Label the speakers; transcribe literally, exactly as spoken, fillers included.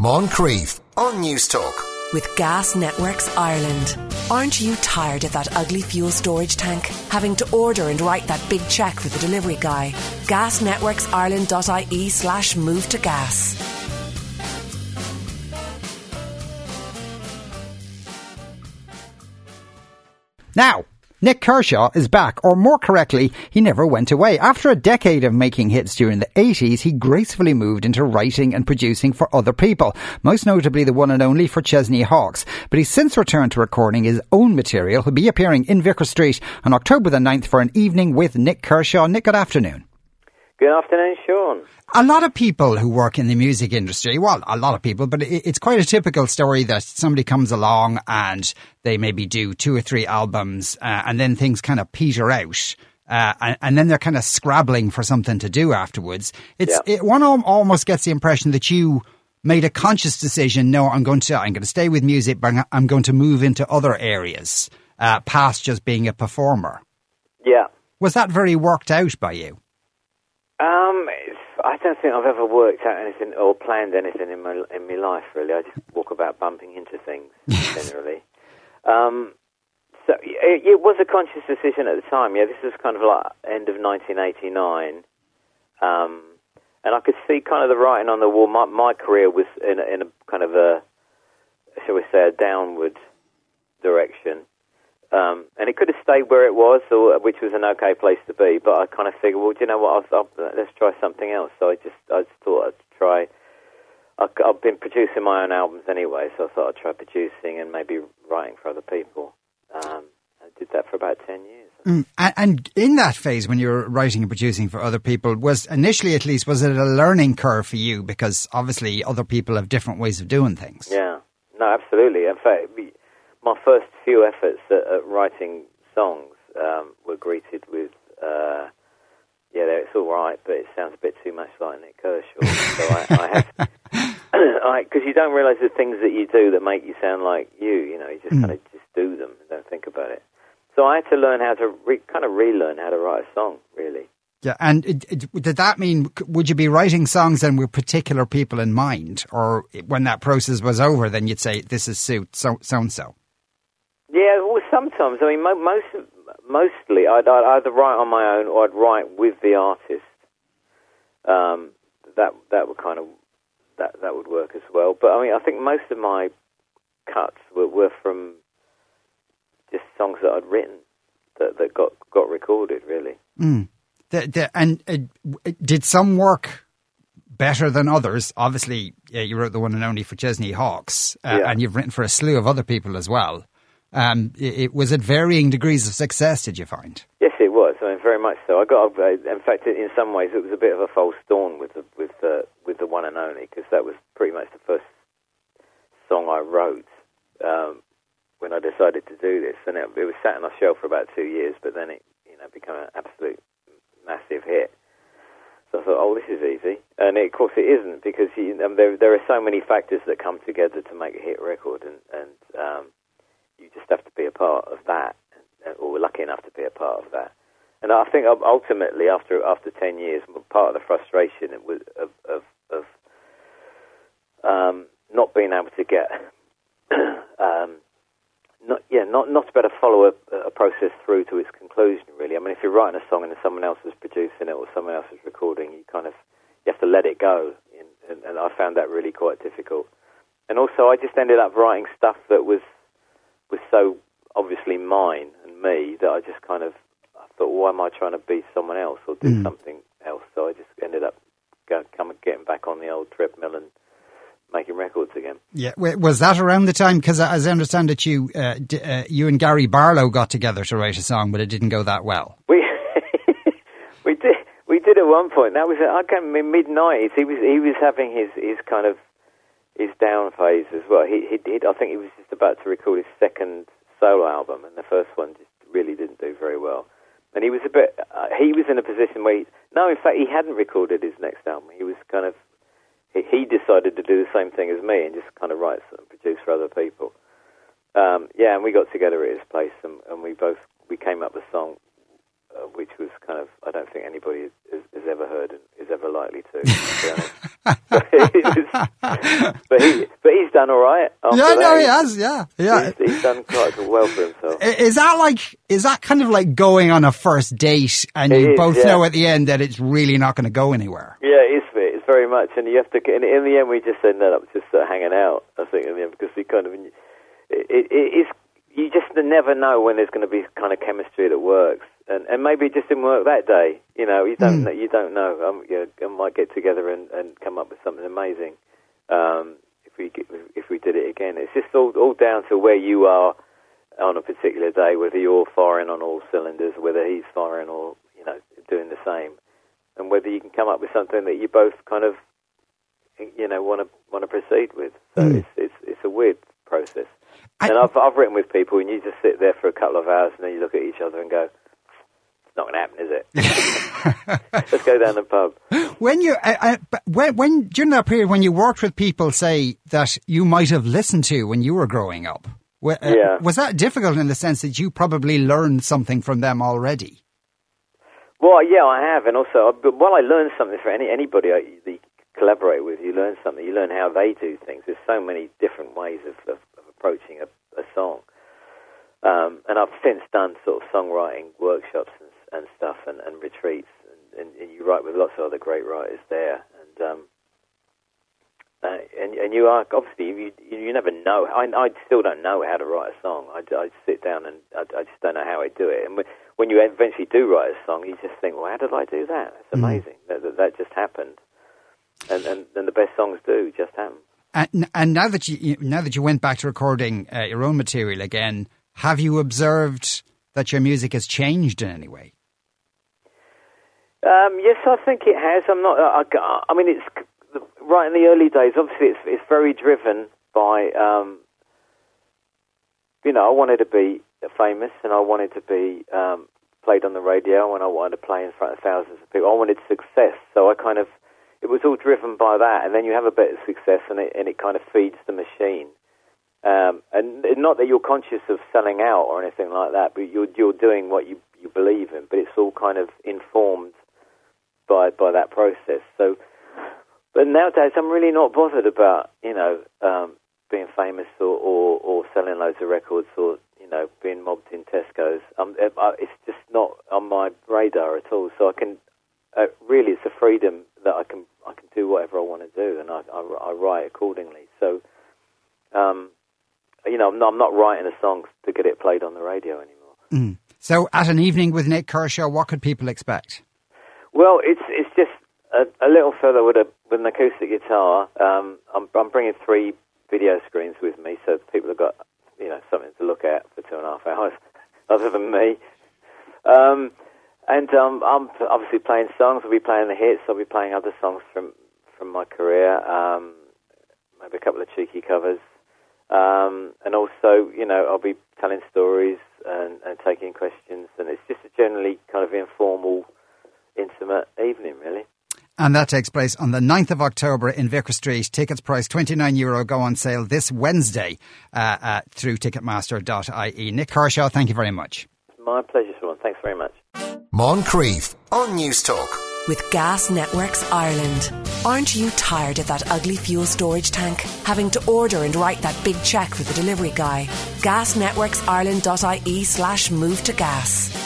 Speaker 1: Moncrief on News Talk.
Speaker 2: With Gas Networks Ireland. Aren't you tired of that ugly fuel storage tank? Having to order and write that big cheque for the delivery guy? gasnetworksireland.ie slash move to gas.
Speaker 3: Now, Nik Kershaw is back, or more correctly, he never went away. After a decade of making hits during the eighties, he gracefully moved into writing and producing for other people, most notably the one and only for Chesney Hawkes. But he's since returned to recording his own material. He'll be appearing in Vicar Street on October the ninth for an evening with Nik Kershaw. Nik, good afternoon.
Speaker 4: Good afternoon, Sean.
Speaker 3: A lot of people who work in the music industry, well, a lot of people, but it's quite a typical story that somebody comes along and they maybe do two or three albums uh, and then things kind of peter out uh, and, and then they're kind of scrabbling for something to do afterwards. It's
Speaker 4: yeah.
Speaker 3: it, one almost gets the impression that you made a conscious decision. No, I'm going to I'm going to stay with music, but I'm going to move into other areas uh, past just being a performer.
Speaker 4: Yeah.
Speaker 3: Was that very worked out by you?
Speaker 4: Um, it's, I don't think I've ever worked out anything or planned anything in my in my life. Really, I just walk about bumping into things generally. Um, so it, it was a conscious decision at the time. Yeah, this was kind of like end of nineteen eighty-nine, um, and I could see kind of the writing on the wall. My my career was in a, in a kind of a, shall we say, a downward direction. Um, and it could have stayed where it was, or, which was an okay place to be. But I kind of figured, well, do you know what? I'll, I'll, let's try something else. So I just, I just thought I'd try. I, I've been producing my own albums anyway, so I thought I'd try producing and maybe writing for other people. Um, I did that for about ten years.
Speaker 3: Mm, and, and in that phase, when you were writing and producing for other people, was initially, at least, was it a learning curve for you? Because obviously, other people have different ways of doing things.
Speaker 4: Yeah, no, absolutely. In fact, my first few efforts at, at writing songs um, were greeted with, uh, yeah, it's all right, but it sounds a bit too much like Nik Kershaw. So I, I had, because you don't realise the things that you do that make you sound like you. You know, you just mm. kind of just do them and don't think about it. So I had to learn how to re, kind of relearn how to write a song, really.
Speaker 3: Yeah, and it, it, did that mean, would you be writing songs then with particular people in mind, or when that process was over, then you'd say this is suit so so and so?
Speaker 4: Yeah, well, sometimes. I mean, mo- most mostly, I'd, I'd either write on my own or I'd write with the artist. Um, that that would kind of that that would work as well. But I mean, I think most of my cuts were, were from just songs that I'd written that, that got got recorded. Really.
Speaker 3: Mm. The, the, and uh, did some work better than others? Obviously, yeah, you wrote the one and only for Chesney Hawkes, uh,
Speaker 4: yeah.
Speaker 3: and you've written for a slew of other people as well. Um, it, it was at varying degrees of success, did you find?
Speaker 4: Yes, it was. I mean, very much so. I got, in fact, in some ways, it was a bit of a false dawn with the with the with the one and only, because that was pretty much the first song I wrote um, when I decided to do this, and it, it was sat on a shelf for about two years, but then it, you know, became an absolute massive hit. So I thought, oh, this is easy, and it, of course, it isn't, because you, um, there there are so many factors that come together to make a hit record, and and um, you just have to be a part of that, or we're lucky enough to be a part of that. And I think ultimately, after after ten years, part of the frustration was of of, of um, not being able to get, um, not yeah, not not to be able to follow a, a process through to its conclusion. Really, I mean, if you're writing a song and someone else is producing it or someone else is recording, you kind of you have to let it go, and, and, and I found that really quite difficult. And also, I just ended up writing stuff that was. was so obviously mine and me that I just kind of I thought, why am I trying to be someone else or do mm. something else? So I just ended up going, coming, getting back on the old treadmill and making records again. Yeah,
Speaker 3: was that around the time? Because as I understand it, you uh, d- uh, you and Gary Barlow got together to write a song, but it didn't go that well.
Speaker 4: We we did we did at one point. That was I came in mid nineties. He was he was having his his kind of. his down phase as well. He, he did. I think he was just about to record his second solo album, and the first one just really didn't do very well. And he was a bit. Uh, he was in a position where, he, no, in fact, he hadn't recorded his next album. He was kind of. He, he decided to do the same thing as me and just kind of write and produce for other people. Um, yeah, and we got together at his place, and, and we both we came up with a song uh, which was kind of, I don't think anybody has, has ever heard and is ever likely to, to be honest. but, was, but, he, but he's done all right.
Speaker 3: Yeah, no,
Speaker 4: that.
Speaker 3: he has, yeah. yeah.
Speaker 4: He's, he's done quite well for himself.
Speaker 3: Is that like, is that kind of like going on a first date and
Speaker 4: it
Speaker 3: you
Speaker 4: is,
Speaker 3: both
Speaker 4: yeah.
Speaker 3: know at the end that it's really not going to go anywhere?
Speaker 4: Yeah, it is. It's very much, and you have to. In, in the end, we just ended up just uh, hanging out. I think in the end, because we kind of, it, it, it is. You just never know when there's going to be kind of chemistry that works, and, and maybe it just didn't work that day. You know, you don't. Mm. You don't know. Um, you know, might get together and, and come up with something amazing. Um, if we if we did it again, it's just all all down to where you are on a particular day, whether you're firing on all cylinders, whether he's firing or you know doing the same. And whether you can come up with something that you both kind of, you know, want to want to proceed with. So mm. it's it's it's a weird process. I, and I've I've written with people, and you just sit there for a couple of hours, and then you look at each other and go, "It's not going to happen, is it? Let's go down the pub."
Speaker 3: When you I, I, when when during that period when you worked with people, say that you might have listened to when you were growing up, uh,
Speaker 4: yeah.
Speaker 3: was that difficult in the sense that you probably learned something from them already?
Speaker 4: Well, yeah, I have, and also, but while I learn something from any anybody I you collaborate with, you learn something. You learn how they do things. There's so many different ways of, of, of approaching a, a song, um, and I've since done sort of songwriting workshops and, and stuff, and, and retreats, and, and, and you write with lots of other great writers there, and um, uh, and, and you are obviously you you never know. I, I still don't know how to write a song. I, I sit down and I, I just don't know how I do it, and when you eventually do write a song, you just think, well, how did I do that? It's amazing. Mm. That, that that just happened. And, and and the best songs do just happen.
Speaker 3: And, and now that you now that you went back to recording uh, your own material again, have you observed that your music has changed in any way?
Speaker 4: Um, yes, I think it has. I'm not. I, I mean, it's right in the early days. Obviously, it's it's very driven by. Um, you know, I wanted to be famous, and I wanted to be um, played on the radio, and I wanted to play in front of thousands of people. I wanted success, so I kind of, it was all driven by that. And then you have a bit of success, and it and it kind of feeds the machine. Um, and not that you're conscious of selling out or anything like that, but you're you're doing what you, you believe in. But it's all kind of informed by by that process. So, but nowadays I'm really not bothered about you know um, being famous or, or or selling loads of records or you know, being mobbed in Tesco's. Um, it's just not on my radar at all. So I can, uh, really, it's a freedom that I can I can do whatever I want to do, and I, I, I write accordingly. So, um, you know, I'm not, I'm not writing a song to get it played on the radio anymore.
Speaker 3: Mm. So, at an evening with Nik Kershaw, what could people expect?
Speaker 4: Well, it's it's just a, a little further with a with an acoustic guitar. Um, I'm I'm bringing three video screens with me, so people have got. You know, something to look at for two and a half hours, other than me. Um, and um, I'm obviously playing songs. I'll be playing the hits. I'll be playing other songs from, from my career, um, maybe a couple of cheeky covers. Um, and also, you know, I'll be telling stories and, and taking questions. And it's just a generally kind of informal, intimate evening, really.
Speaker 3: And that takes place on the ninth of October in Vicar Street. Tickets price twenty-nine euro go on sale this Wednesday uh, uh, through ticketmaster dot I E. Nik Kershaw, thank you very much.
Speaker 4: My pleasure, Sean. Thanks very much.
Speaker 1: Moncrief on News Talk.
Speaker 2: With Gas Networks Ireland. Aren't you tired of that ugly fuel storage tank? Having to order and write that big cheque for the delivery guy? Gas Networks Ireland dot I E slash move to gas.